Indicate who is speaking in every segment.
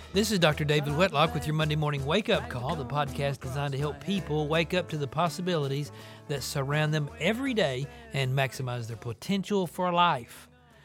Speaker 1: This is Dr. David Whitlock with your Monday Morning Wake-Up Call, the podcast designed to help people wake up to the possibilities that surround them every day and maximize their potential for life.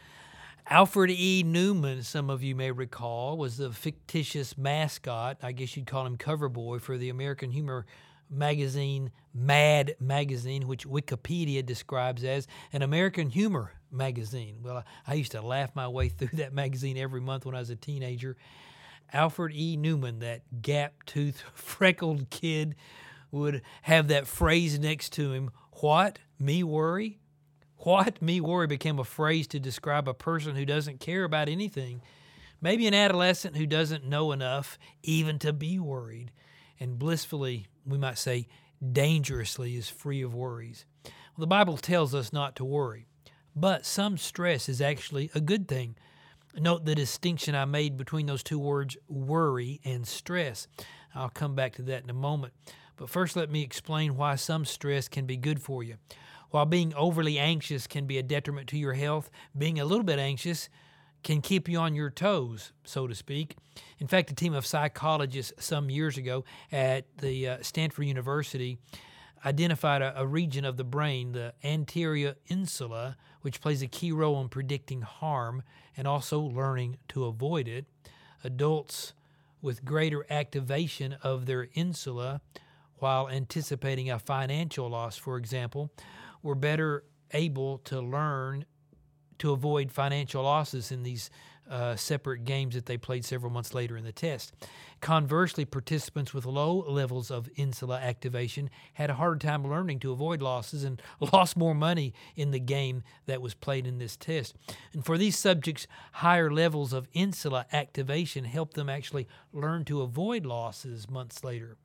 Speaker 1: Alfred E. Neuman, some of you may recall, was the fictitious mascot, I guess you'd call him cover boy, for the American humor magazine Mad Magazine, which Wikipedia describes as an American humor magazine. Well, I used to laugh my way through that magazine every month when I was a teenager. Alfred E. Neuman, that gap-toothed, freckled kid, would have that phrase next to him, "What? Me worry?" What? Me worry became a phrase to describe a person who doesn't care about anything, maybe an adolescent who doesn't know enough even to be worried, and blissfully, we might say, dangerously is free of worries. Well, the Bible tells us not to worry, but some stress is actually a good thing. Note the distinction I made between those two words, worry and stress. I'll come back to that in a moment. But first, let me explain why some stress can be good for you. While being overly anxious can be a detriment to your health, being a little bit anxious can keep you on your toes, so to speak. In fact, a team of psychologists some years ago at the Stanford University identified a region of the brain, the anterior insula, which plays a key role in predicting harm and also learning to avoid it. Adults with greater activation of their insula while anticipating a financial loss, for example, were better able to learn to avoid financial losses in these separate games that they played several months later in the test. Conversely, participants with low levels of insula activation had a harder time learning to avoid losses and lost more money in the game that was played in this test. And for these subjects, higher levels of insula activation helped them actually learn to avoid losses months later.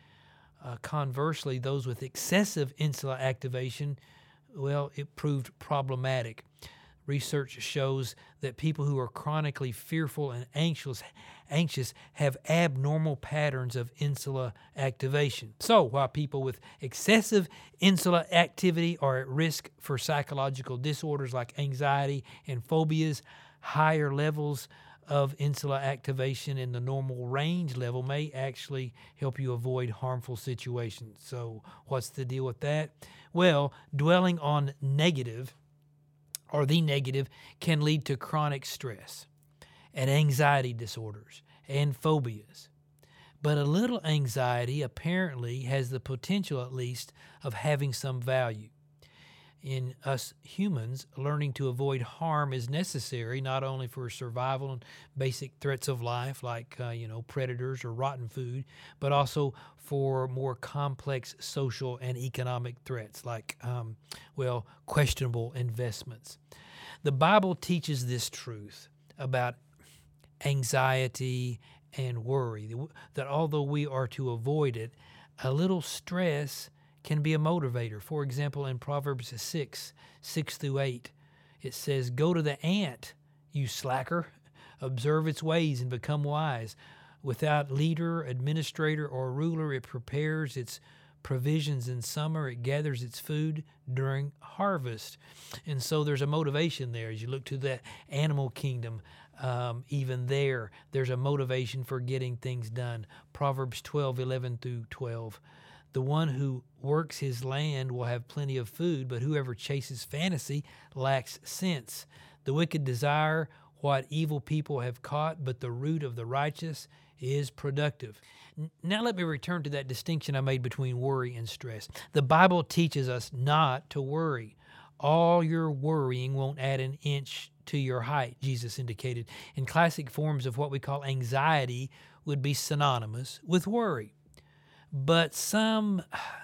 Speaker 1: Conversely, those with excessive insula activation, well, it proved problematic. Research shows that people who are chronically fearful and anxious have abnormal patterns of insula activation. So, while people with excessive insula activity are at risk for psychological disorders like anxiety and phobias, higher levels of insula activation in the normal range level may actually help you avoid harmful situations. So, what's the deal with that? Well, dwelling on negative or the negative can lead to chronic stress and anxiety disorders and phobias. But a little anxiety apparently has the potential, at least, of having some value. In us humans, learning to avoid harm is necessary not only for survival and basic threats of life like predators or rotten food, but also for more complex social and economic threats like questionable investments. The Bible teaches this truth about anxiety and worry, that although we are to avoid it, a little stress can be a motivator. For example, in Proverbs 6:6-8, it says, "Go to the ant, you slacker, observe its ways and become wise. Without leader, administrator, or ruler, it prepares its provisions in summer, it gathers its food during harvest." And so there's a motivation there. As you look to the animal kingdom, even there's a motivation for getting things done. Proverbs 12:11-12. "The one who works his land will have plenty of food, but whoever chases fantasy lacks sense. The wicked desire what evil people have caught, but the root of the righteous is productive." Now let me return to that distinction I made between worry and stress. The Bible teaches us not to worry. All your worrying won't add an inch to your height, Jesus indicated. And classic forms of what we call anxiety would be synonymous with worry. But some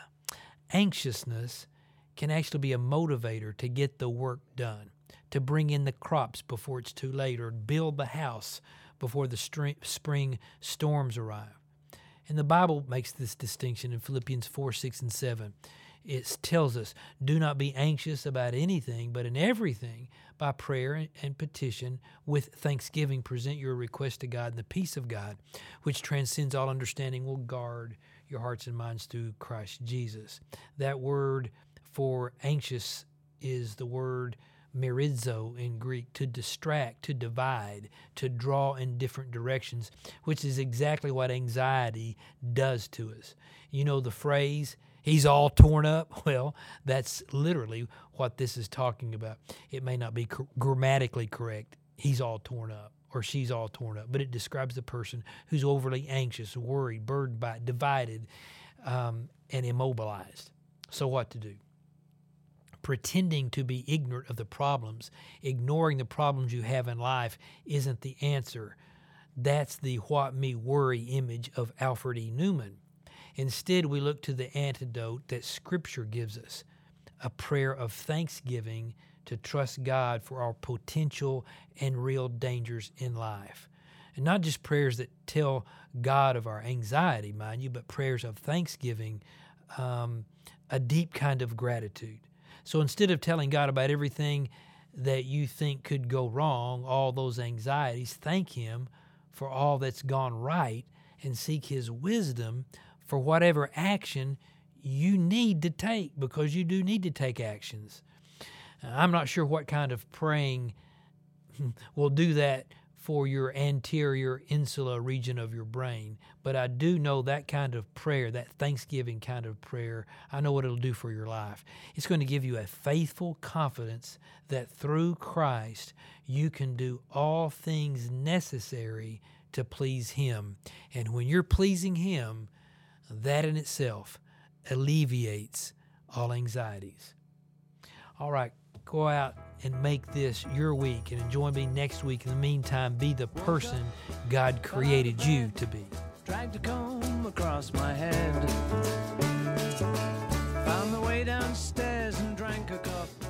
Speaker 1: anxiousness can actually be a motivator to get the work done, to bring in the crops before it's too late, or build the house before the spring storms arrive. And the Bible makes this distinction in Philippians 4:6-7. It tells us, "Do not be anxious about anything, but in everything, by prayer and petition, with thanksgiving, present your request to God, and the peace of God, which transcends all understanding, will guard your hearts and minds through Christ Jesus." That word for anxious is the word merizo in Greek, to distract, to divide, to draw in different directions, which is exactly what anxiety does to us. You know the phrase, he's all torn up? Well, that's literally what this is talking about. It may not be grammatically correct, he's all torn up, or she's all torn up, but it describes the person who's overly anxious, worried, burdened by, divided, and immobilized. So what to do? Pretending to be ignorant of the problems, ignoring the problems you have in life isn't the answer. That's the what me worry image of Alfred E. Newman. Instead, we look to the antidote that Scripture gives us, a prayer of thanksgiving to trust God for our potential and real dangers in life. And not just prayers that tell God of our anxiety, mind you, but prayers of thanksgiving, a deep kind of gratitude. So instead of telling God about everything that you think could go wrong, all those anxieties, thank Him for all that's gone right and seek His wisdom for whatever action you need to take, because you do need to take actions. I'm not sure what kind of praying will do that for your anterior insula region of your brain, but I do know that kind of prayer, that Thanksgiving kind of prayer, I know what it'll do for your life. It's going to give you a faithful confidence that through Christ you can do all things necessary to please Him. And when you're pleasing Him, that in itself alleviates all anxieties. All right, go out and make this your week, and join me next week. In the meantime, be the person God created you to be.
Speaker 2: Dragged a comb across my head, found the way downstairs and drank a cup.